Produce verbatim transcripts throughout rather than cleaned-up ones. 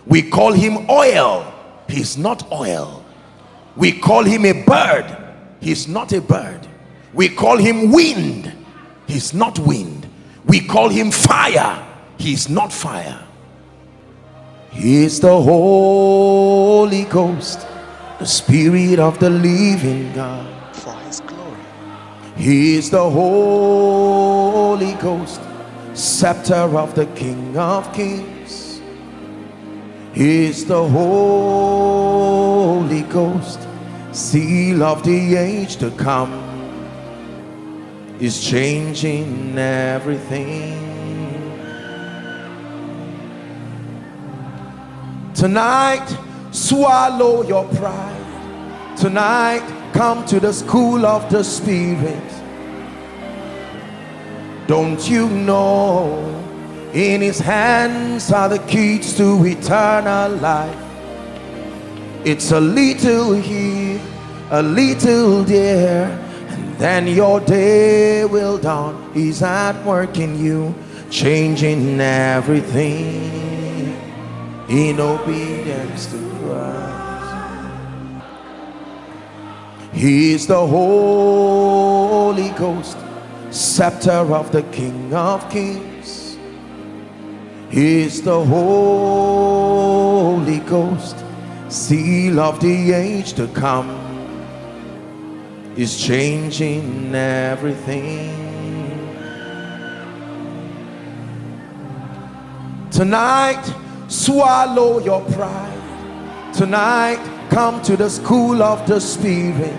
We call him oil. He's not oil. We call him a bird. He's not a bird. We call him wind. He's not wind. We call him fire. He's not fire. He is the Holy Ghost, the Spirit of the living God. For his glory. He is the Holy Ghost, scepter of the King of Kings. He is the Holy Ghost, seal of the age to come. Is changing everything. Tonight, swallow your pride. Tonight, come to the school of the Spirit. Don't you know, in his hands are the keys to eternal life. It's a little here, a little there, and then your day will dawn. He's at work in you, changing everything in obedience to Christ. He is the Holy Ghost, scepter of the King of Kings. He is the Holy Ghost, seal of the age to come. Is changing everything. Tonight, swallow your pride. Tonight, come to the school of the Spirit.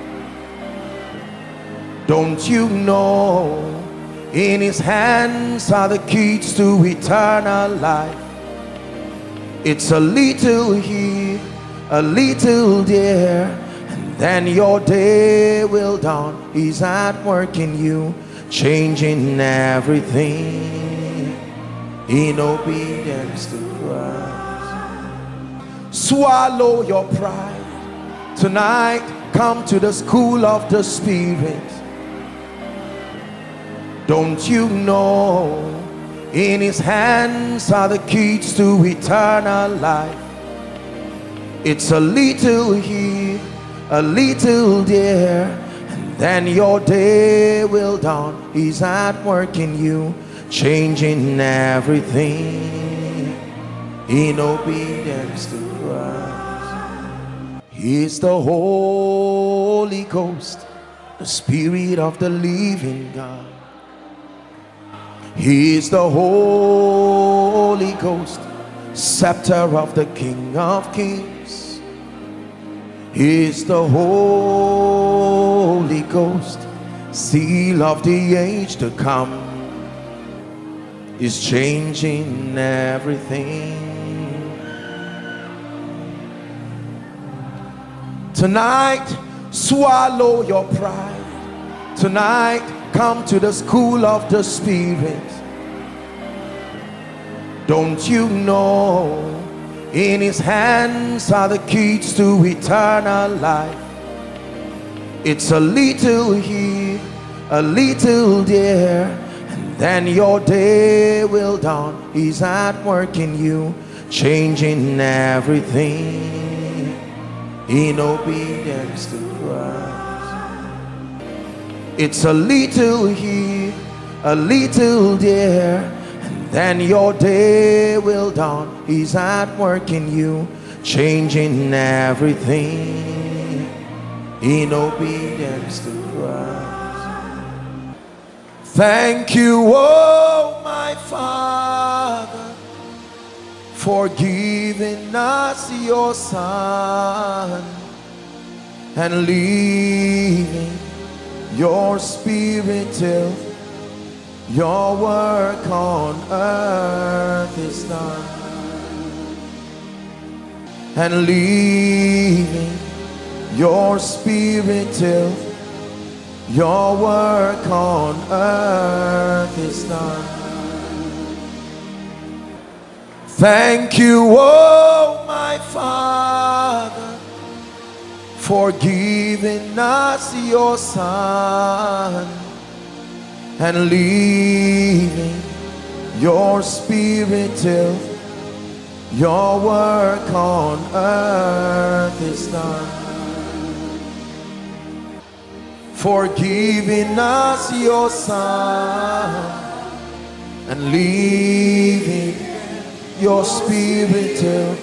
Don't you know, in his hands are the keys to eternal life. It's a little here, a little there, and then your day will dawn. He's at work in you, changing everything in obedience to Christ. Swallow your pride. Tonight, come to the school of the Spirit. Don't you know, in his hands are the keys to eternal life. It's a little here, a little there, and then your day will dawn. He's at work in you, changing everything in obedience to Christ. He's the Holy Ghost, the Spirit of the living God. He is the Holy Ghost, scepter of the King of Kings. He is the Holy Ghost, seal of the age to come. Is changing everything. Tonight, swallow your pride. Tonight, come to the school of the Spirit. Don't you know, in his hands are the keys to eternal life. It's a little here, a little there, and then your day will dawn. He's at work in you, changing everything in obedience to Christ. It's a little here, a little there, and then your day will dawn. He's at work in you, changing everything in obedience to Christ. Thank you, oh my Father, for giving us your Son and leaving your Spirit till your work on earth is done, and leaving your Spirit till your work on earth is done. Thank you, oh my Father, for giving us your Son and leaving your Spirit till Your work on earth is done. For giving us your Son and leaving your Spirit to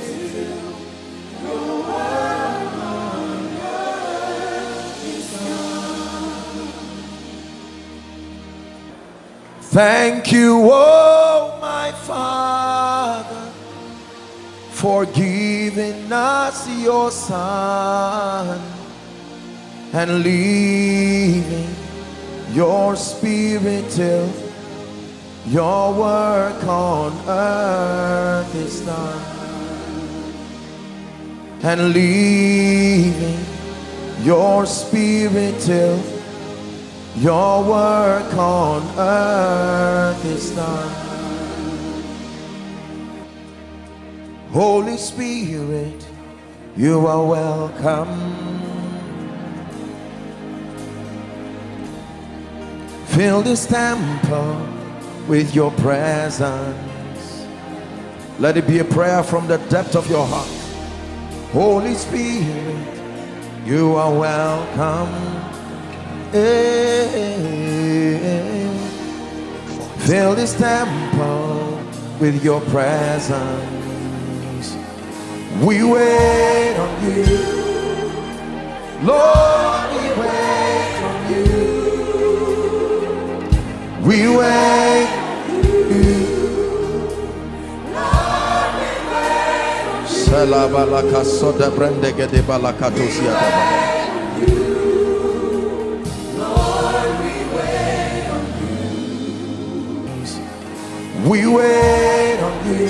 thank you, oh my Father, for giving us your Son and leaving your Spirit till your work on earth is done, and leaving your Spirit till your work on earth is done. Holy Spirit, you are welcome. Fill this temple with your presence. Let it be a prayer from the depth of your heart. Holy Spirit, you are welcome. Fill this temple with your presence. We wait on you, Lord, we wait on you. We wait on you, Lord, we wait on you. Salabalaka soda brandege de balakatusia daba. We wait on you,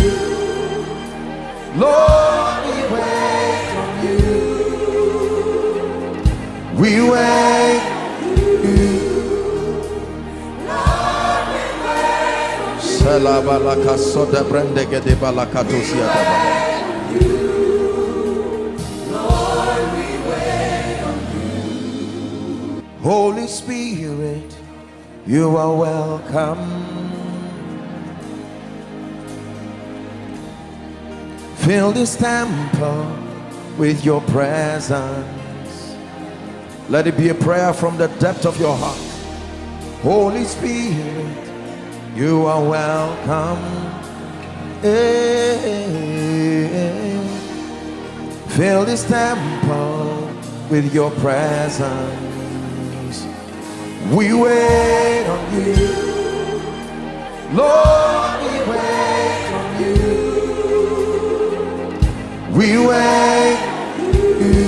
Lord, we wait on you. We wait on you, Lord, we wait on you. Salabalaka soda brandege de balakatusia daba. Lord, we wait on you. Holy Spirit, you are welcome. Fill this temple with your presence. Let it be a prayer from the depth of your heart. Holy Spirit, you are welcome. Fill this temple with your presence. We wait on you, Lord, we wait on you. We wait on you,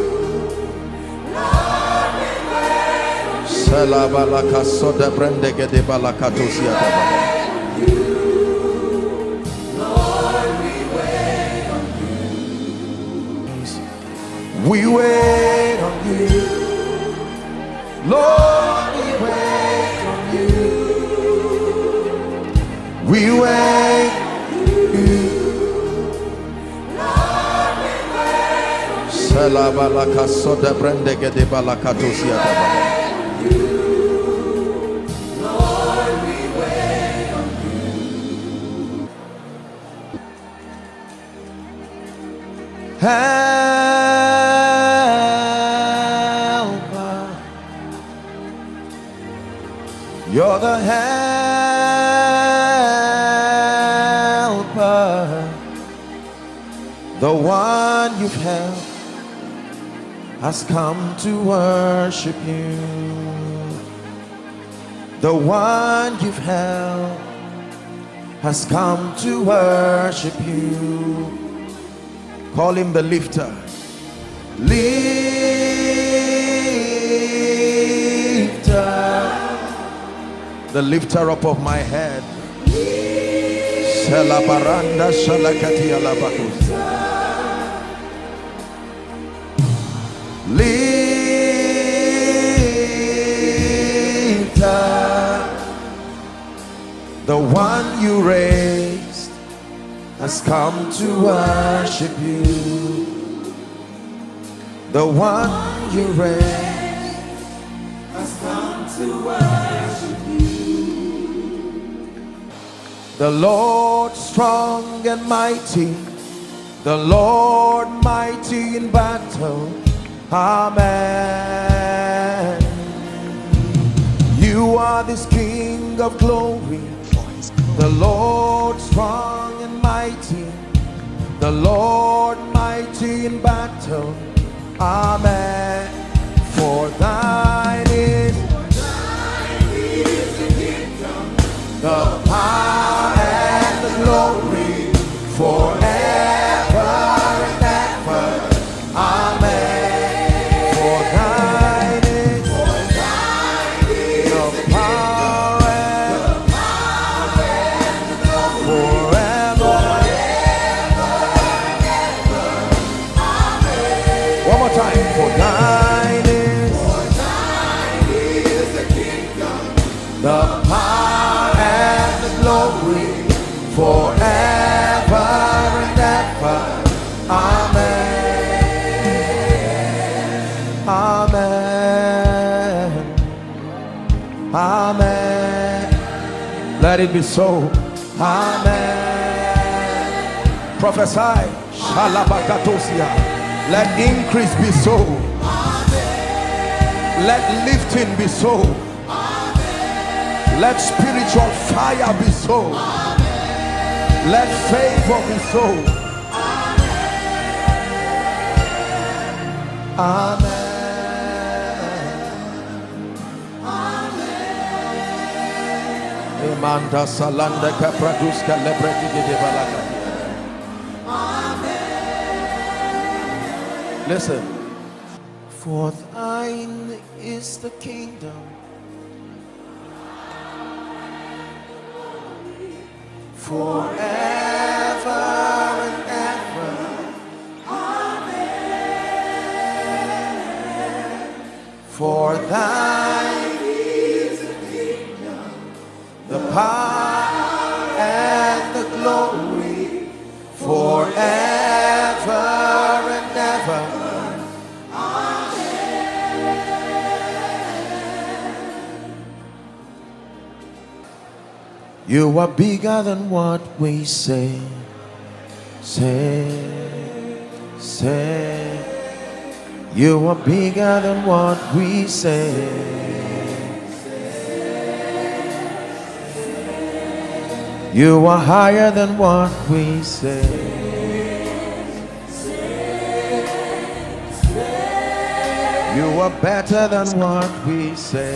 Lord, we wait on you. Salabalaka soda brandege de balakatusia daba. Lord, we wait on you. We wait on you, Lord, we wait on you. We wait on you. Salabalaka soda brandege de balakatusia daba. Lord, we wait on you. Helper, you're the helper, the one you've helped has come to worship you. The one you've held has come to worship you. Call him the lifter. Lifter, the lifter up of my head. Shalabaranda shalakati alabakus. Lifter, the one you raised has come to worship you. The one you raised has come to worship you. The Lord strong and mighty The Lord mighty in battle. Amen. You are this King of glory, the Lord strong and mighty, the Lord mighty in battle. Amen. For thine is, the power and the glory forever and ever. Amen. For thine is, the power and forever. One more time. For thine is, the power and the glory forever and ever. Amen. Amen. Amen. Let it be so. Amen. Prophesy. Shalabakatosia. Let increase be so. Let lifting be so. Let spiritual fire be so. Let favor be so. Amen. Emanda salanda kapraduska lebreti de balaka. Listen. For thine is the kingdom, forever and ever. Amen. For thine is the kingdom, the power and the glory forever and ever. You are bigger than what we say, say, say. You are bigger than what we say. You are higher than what we say. You are better than what we say.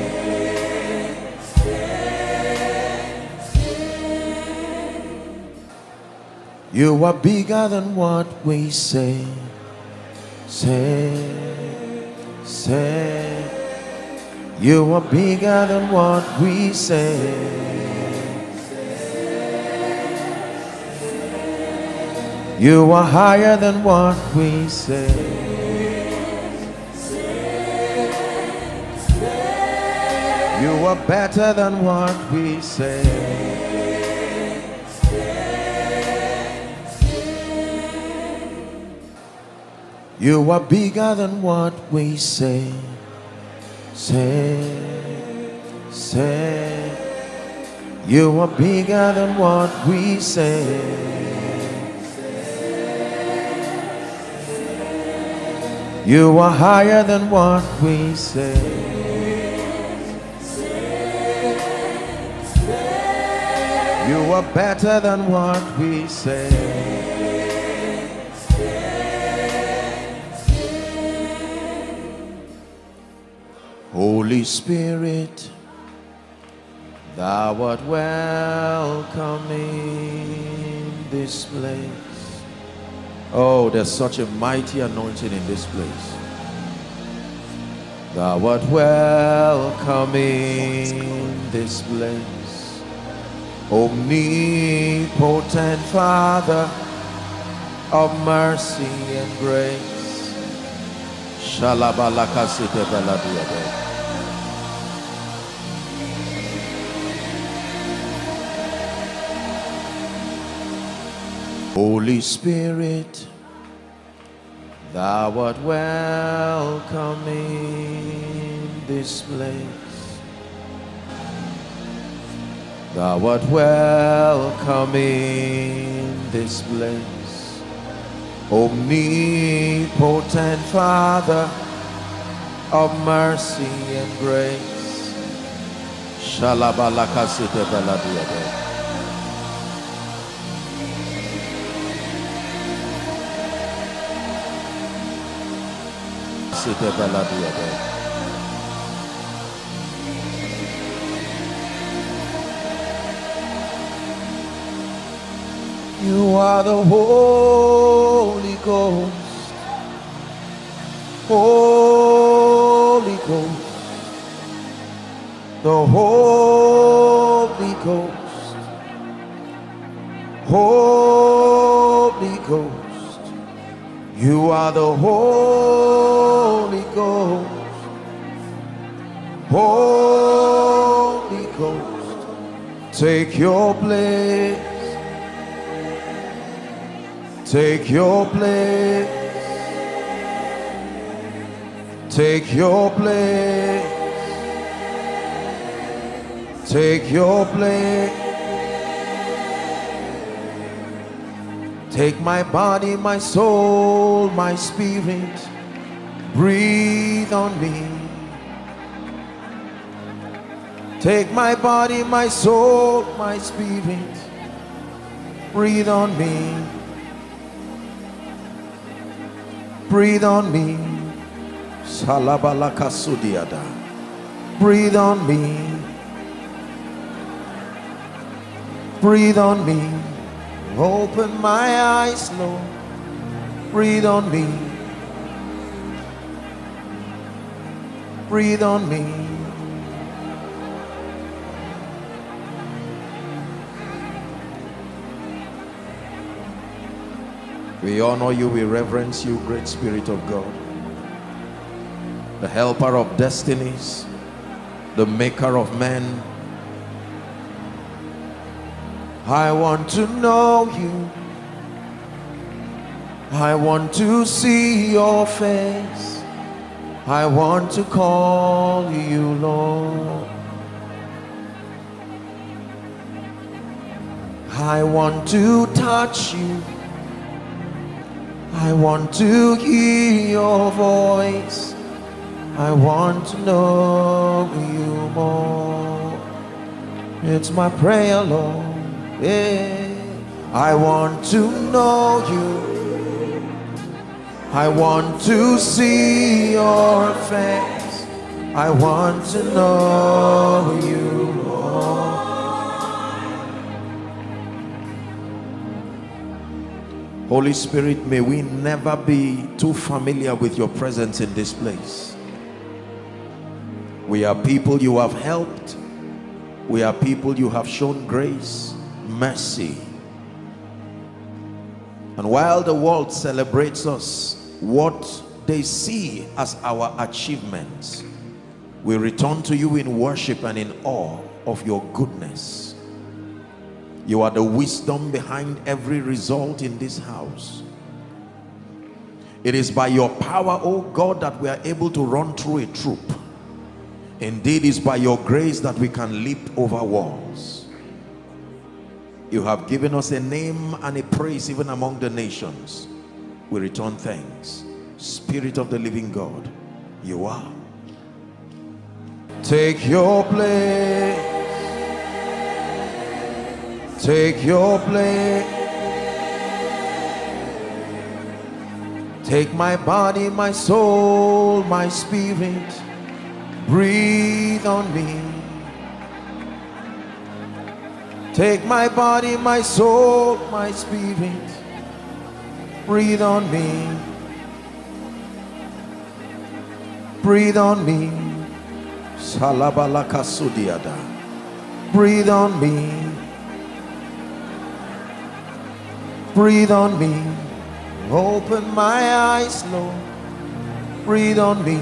You are bigger than what we say, say, say. You are bigger than what we say. You are higher than what we say. You are better than what we say. You are bigger than what we say, say, say. You are bigger than what we say. You are higher than what we say. You are better than what we say. Holy Spirit, thou art welcome in this place. Oh, there's such a mighty anointing in this place. Thou art welcome in this place. Omnipotent Father of mercy and grace. Shalabalakasite baladiade. Holy Spirit, thou art welcome in this place. Thou art welcome in this place. Omnipotent Father of mercy and grace. Shalabalakasite baladiade. Site baladiade. You are the Holy Ghost, Holy Ghost, the Holy Ghost, Holy Ghost. You are the Holy Ghost, Holy Ghost. Take your place. Take your place. Take your place. Take your place. Take my body, my soul, my spirit. Breathe on me. Take my body, my soul, my spirit. Breathe on me. Breathe on me. Salabalakasudiada. Breathe on me. Breathe on me. Open my eyes, Lord. Breathe on me. Breathe on me. We honor you, we reverence you, great Spirit of God, the helper of destinies, the maker of men. I want to know you. I want to see your face. I want to call you Lord. I want to touch you. I want to hear your voice. I want to know you more. It's my prayer, Lord. Yeah. I want to know you. I want to see your face. I want to know you more. Holy Spirit, may we never be too familiar with your presence in this place. We are people you have helped. We are people you have shown grace, mercy. And while the world celebrates us, what they see as our achievements, we return to you in worship and in awe of your goodness. You are the wisdom behind every result in this house. It is by your power, oh God, that we are able to run through a troop. Indeed, it's by your grace that we can leap over walls. You have given us a name and a praise even among the nations. We return thanks. Spirit of the living God, you are. Take your place. Take your place. Take my body, my soul, my spirit. Breathe on me. Take my body, my soul, my spirit. Breathe on me. Breathe on me. Salabalakasudiada. Breathe on me. Breathe on me. Open my eyes, Lord. Breathe on me.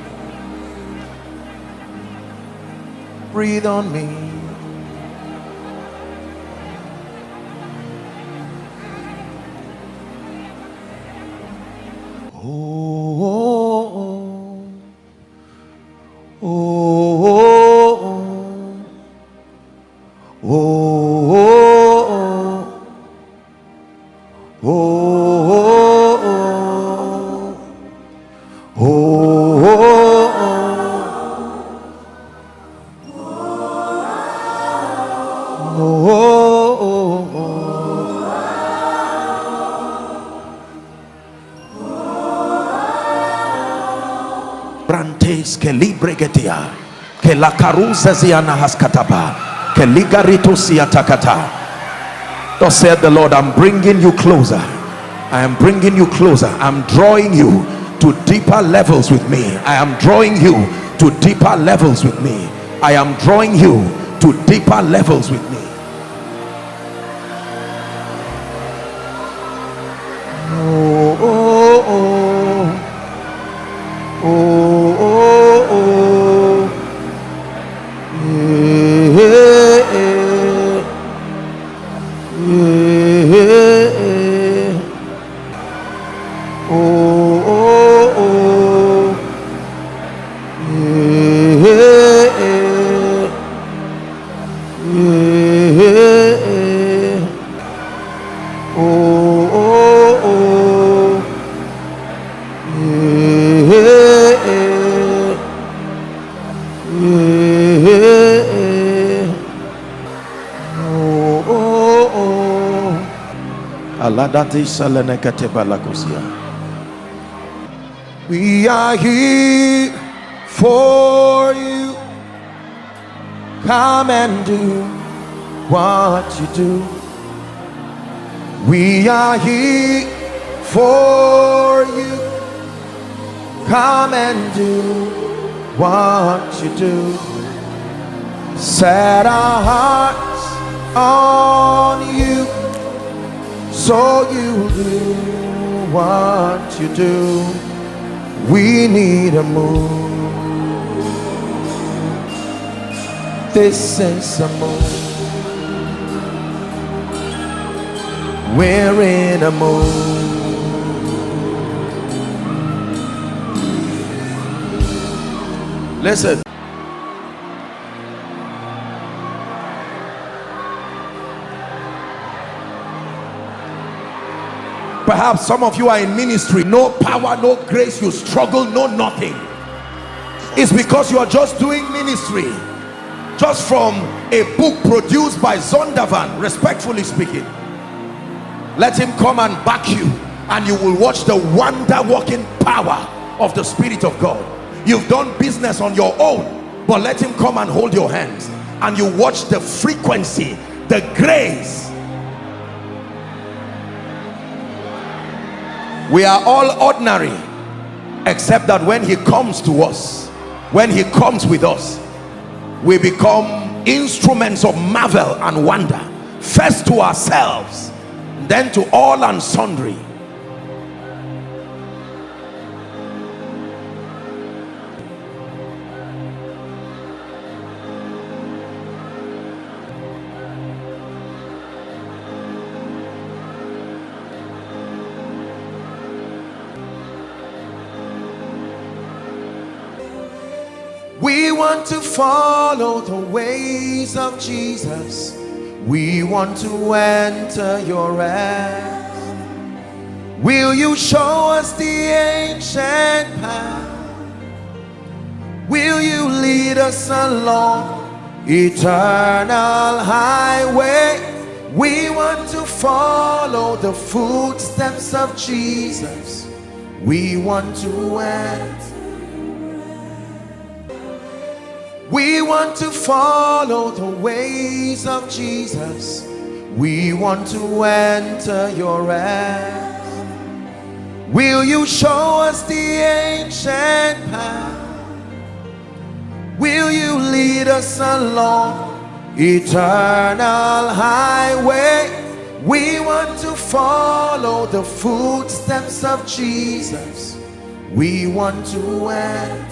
Breathe on me. Oh, oh, oh, oh, oh, oh, oh, oh. Tes ke libregetia ke la karuza ziana haskataba ke ligarito siatakata. Thus said the Lord, I'm bringing you closer. I am bringing you closer. I'm drawing you to deeper levels with me. I am drawing you to deeper levels with me. I am drawing you to deeper levels with me. Oh, oh, oh. Oh, oh, oh. Yeah, yeah, yeah. Oh, oh, oh. Yeah, yeah, yeah. Oh, oh, oh. Yeah, yeah. Oh, oh, oh. Aladati salenekate balakosia. We are here for you. Come and do what you do. We are here for you. Come and do what you do. Set our hearts on you, so you do what you do. We need a move. This is a move. We're in a move. Listen. Perhaps some of you are in ministry, no power, no grace, you struggle, no nothing. It's because you are just doing ministry just from a book produced by Zondervan, respectfully speaking. Let him come and back you, and you will watch the wonder working power of the Spirit of God. You've done business on your own, but let him come and hold your hands, and you watch the frequency, the grace. We are all ordinary, except that when he comes to us, when he comes with us, we become instruments of marvel and wonder, first to ourselves, then to all and sundry. We want to follow the ways of Jesus. We want to enter your rest. Will you show us the ancient path? Will you lead us along eternal highway? We want to follow the footsteps of Jesus. We want to enter. We want to follow the ways of Jesus. We want to enter your rest. Will you show us the ancient path? Will you lead us along eternal highway? We want to follow the footsteps of Jesus. We want to enter.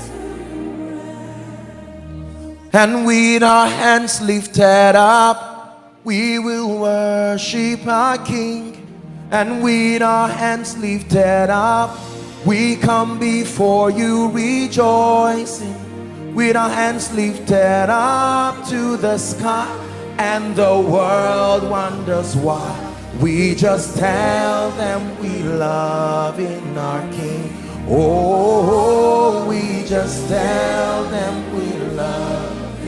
And with our hands lifted up, we will worship our King. And with our hands lifted up, we come before you rejoicing. With our hands lifted up to the sky, and the world wonders why. We just tell them we love in our King. Oh, we just tell them we love.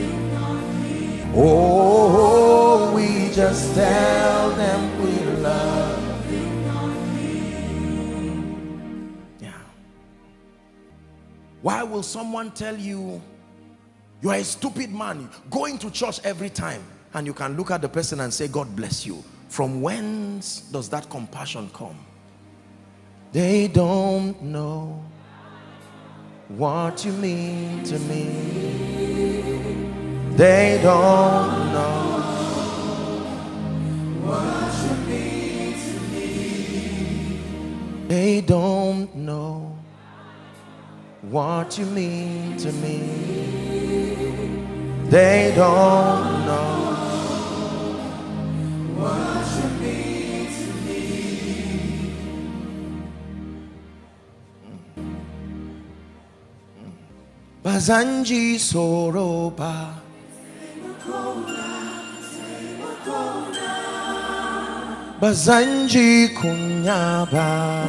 Oh, we just tell them we love. Yeah. Why will someone tell you you are a stupid man going to church every time, and you can look at the person and say, God bless you? From whence does that compassion come? They don't know what you mean to me. They don't know what you mean to me. They don't know what you mean to me. They don't know what you mean to me. Bazanji Soroba Bazanji Kunyaba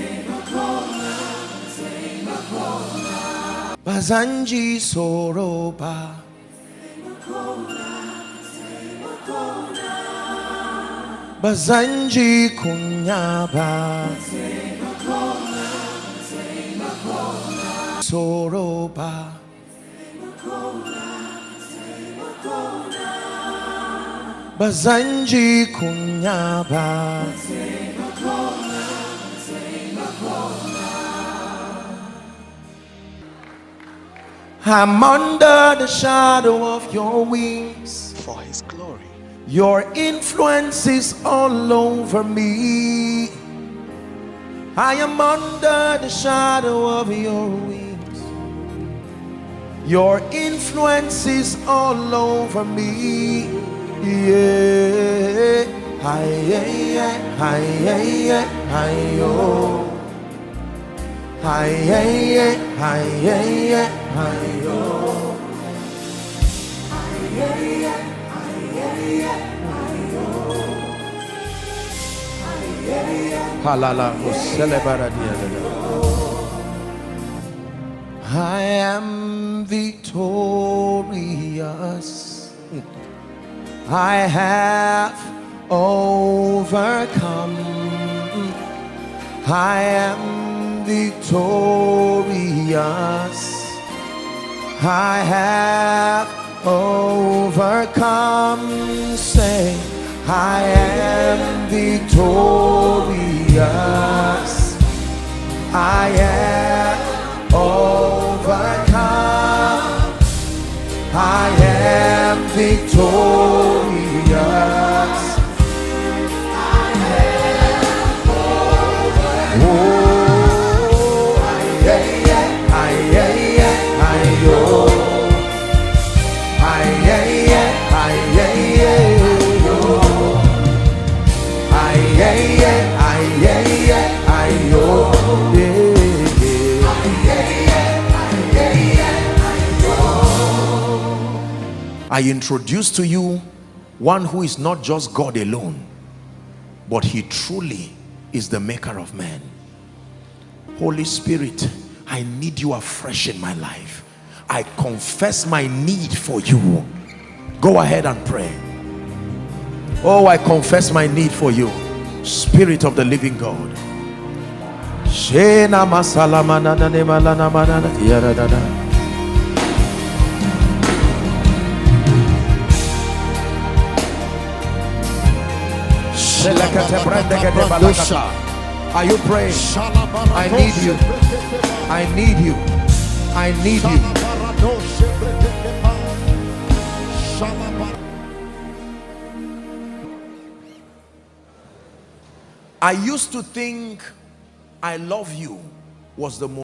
Bazanji Soroba Bazanji Kunyaba Soroba Bazanji Kunyaba. I'm under the shadow of your wings, for his glory. Your influence is all over me. I am under the shadow of your wings. Your influence is all over me. Yeah. Hi, yeah, yeah, hi, yeah, yeah, hi, yo. Hi, yeah, yeah, hi, yeah, yeah, hi, yo. Hi, yeah, yeah, hi, yeah, yeah, hi, yo. Hi, yeah, yeah. Halala, ho celebra dia. I am victorious. I have overcome. I am victorious. I have overcome. Say, I am victorious. I am overcome. I am victorious. I am overcome. Oh, I yeah, yeah, I yeah, yeah, I yo. I yeah, yeah, I yeah, yeah, yo. I yeah, yeah, I yeah, yeah, I yo. Yeah. I introduce to you one who is not just God alone, but he truly is the maker of man. Holy Spirit, I need you afresh in my life. I confess my need for you. Go ahead and pray. Oh, I confess my need for you, Spirit of the living God. Are you praying? I need you. I need you. I need you. I used to think I love you was the most